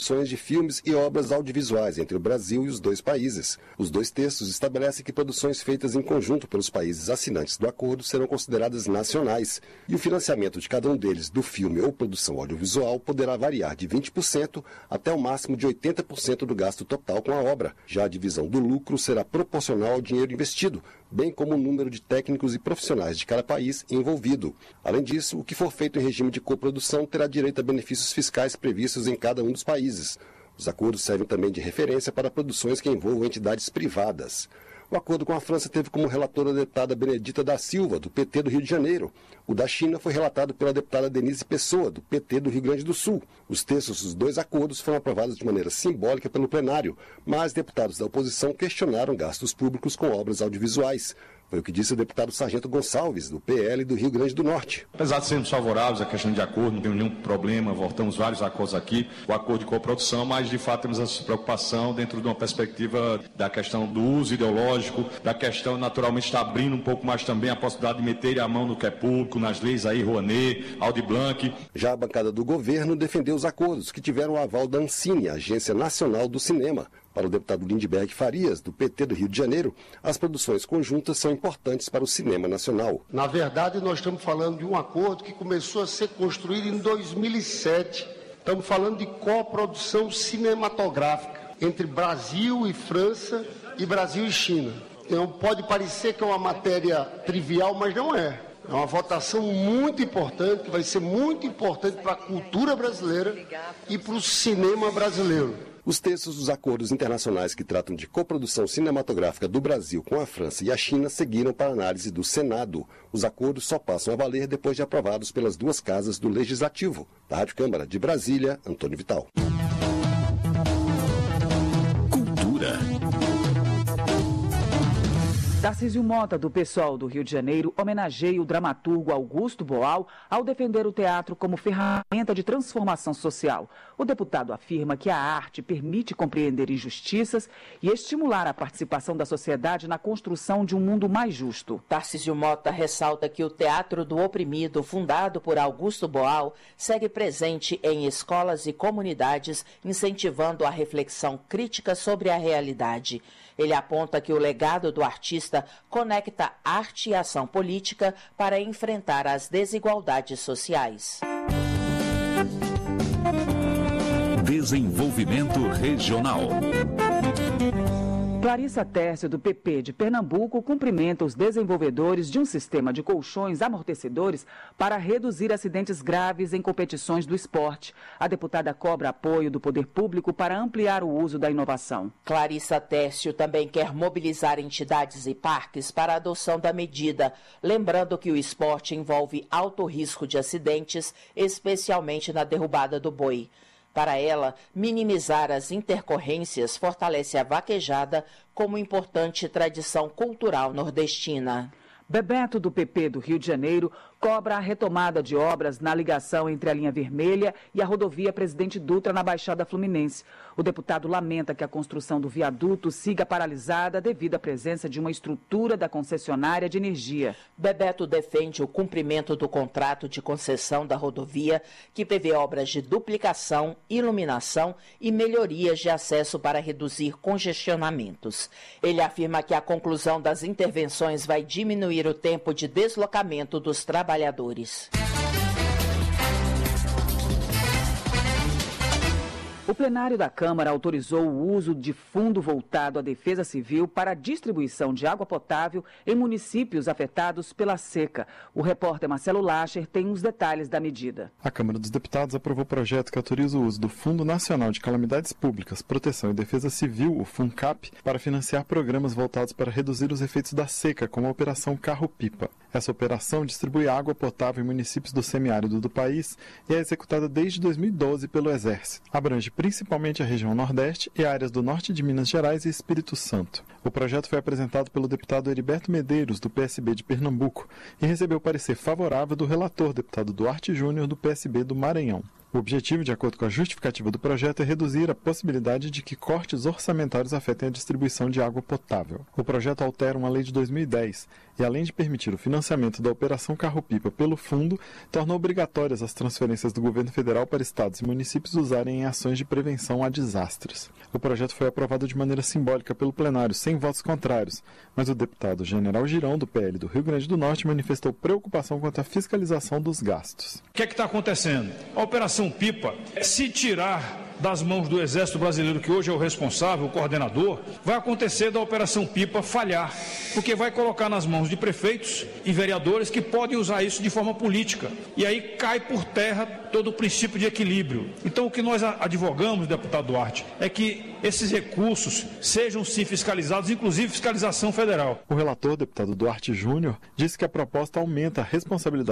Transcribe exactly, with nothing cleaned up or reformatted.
de filmes e obras audiovisuais entre o Brasil e os dois países. Os dois textos estabelecem que produções feitas em conjunto pelos países assinantes do acordo serão consideradas nacionais e o financiamento de cada um deles do filme ou produção audiovisual poderá variar de vinte por cento até o máximo de oitenta por cento do gasto total com a obra. Já a divisão do lucro será proporcional ao dinheiro investido, bem como o número de técnicos e profissionais de cada país envolvido. Além disso, o que for feito em regime de coprodução terá direito a benefícios fiscais previstos em cada um dos países. Os acordos servem também de referência para produções que envolvam entidades privadas. O acordo com a França teve como relatora a deputada Benedita da Silva, do P T do Rio de Janeiro. O da China foi relatado pela deputada Denise Pessoa, do P T do Rio Grande do Sul. Os textos dos dois acordos foram aprovados de maneira simbólica pelo plenário, mas deputados da oposição questionaram gastos públicos com obras audiovisuais. Foi o que disse o deputado Sargento Gonçalves, do P L do Rio Grande do Norte. Apesar de sermos favoráveis à questão de acordo, não temos nenhum problema, voltamos vários acordos aqui, o acordo de coprodução, mas de fato temos essa preocupação dentro de uma perspectiva da questão do uso ideológico, da questão naturalmente está abrindo um pouco mais também a possibilidade de meter a mão no que é público, nas leis aí, Rouanet, Aldir Blanc. Já a bancada do governo defendeu os acordos, que tiveram o aval da Ancine, Agência Nacional do Cinema. Para o deputado Lindbergh Farias, do P T do Rio de Janeiro, as produções conjuntas são importantes para o cinema nacional. Na verdade, nós estamos falando de um acordo que começou a ser construído em dois mil e sete. Estamos falando de coprodução cinematográfica entre Brasil e França e Brasil e China. Então, pode parecer que é uma matéria trivial, mas não é. É uma votação muito importante, que vai ser muito importante para a cultura brasileira e para o cinema brasileiro. Os textos dos acordos internacionais que tratam de coprodução cinematográfica do Brasil com a França e a China seguiram para análise do Senado. Os acordos só passam a valer depois de aprovados pelas duas casas do Legislativo. Da Rádio Câmara de Brasília, Antônio Vital. Cultura. Tarcísio Mota, do PSOL do Rio de Janeiro, homenageia o dramaturgo Augusto Boal ao defender o teatro como ferramenta de transformação social. O deputado afirma que a arte permite compreender injustiças e estimular a participação da sociedade na construção de um mundo mais justo. Tarcísio Mota ressalta que o Teatro do Oprimido, fundado por Augusto Boal, segue presente em escolas e comunidades, incentivando a reflexão crítica sobre a realidade. Ele aponta que o legado do artista conecta arte e ação política para enfrentar as desigualdades sociais. Desenvolvimento regional. Clarissa Tércio, do P P de Pernambuco, cumprimenta os desenvolvedores de um sistema de colchões amortecedores para reduzir acidentes graves em competições do esporte. A deputada cobra apoio do poder público para ampliar o uso da inovação. Clarissa Tércio também quer mobilizar entidades e parques para a adoção da medida, lembrando que o esporte envolve alto risco de acidentes, especialmente na derrubada do boi. Para ela, minimizar as intercorrências fortalece a vaquejada como importante tradição cultural nordestina. Bebeto, do P P do Rio de Janeiro, cobra a retomada de obras na ligação entre a linha vermelha e a rodovia Presidente Dutra na Baixada Fluminense. O deputado lamenta que a construção do viaduto siga paralisada devido à presença de uma estrutura da concessionária de energia. Bebeto defende o cumprimento do contrato de concessão da rodovia, que prevê obras de duplicação, iluminação e melhorias de acesso para reduzir congestionamentos. Ele afirma que a conclusão das intervenções vai diminuir o tempo de deslocamento dos trabalhadores. O plenário da Câmara autorizou o uso de fundo voltado à defesa civil para a distribuição de água potável em municípios afetados pela seca. O repórter Marcelo Lacher tem os detalhes da medida. A Câmara dos Deputados aprovou o projeto que autoriza o uso do Fundo Nacional de Calamidades Públicas, Proteção e Defesa Civil, o FUNCAP, para financiar programas voltados para reduzir os efeitos da seca, como a Operação Carro-Pipa. Essa operação distribui água potável em municípios do semiárido do país e é executada desde dois mil e doze pelo Exército. Abrange principalmente a região Nordeste e áreas do Norte de Minas Gerais e Espírito Santo. O projeto foi apresentado pelo deputado Heriberto Medeiros, do P S B de Pernambuco, e recebeu parecer favorável do relator, deputado Duarte Júnior, do P S B do Maranhão. O objetivo, de acordo com a justificativa do projeto, é reduzir a possibilidade de que cortes orçamentários afetem a distribuição de água potável. O projeto altera uma lei de dois mil e dez e, além de permitir o financiamento da Operação Carro-Pipa pelo fundo, torna obrigatórias as transferências do governo federal para estados e municípios usarem em ações de prevenção a desastres. O projeto foi aprovado de maneira simbólica pelo plenário, sem votos contrários, mas o deputado General Girão, do P L do Rio Grande do Norte, manifestou preocupação quanto à fiscalização dos gastos. O que é que está acontecendo? A Operação Pipa, se tirar das mãos do Exército Brasileiro, que hoje é o responsável, o coordenador, vai acontecer da Operação Pipa falhar, porque vai colocar nas mãos de prefeitos e vereadores que podem usar isso de forma política. E aí cai por terra todo o princípio de equilíbrio. Então, o que nós advogamos, deputado Duarte, é que esses recursos sejam sim fiscalizados, inclusive fiscalização federal. O relator, deputado Duarte Júnior, disse que a proposta aumenta a responsabilidade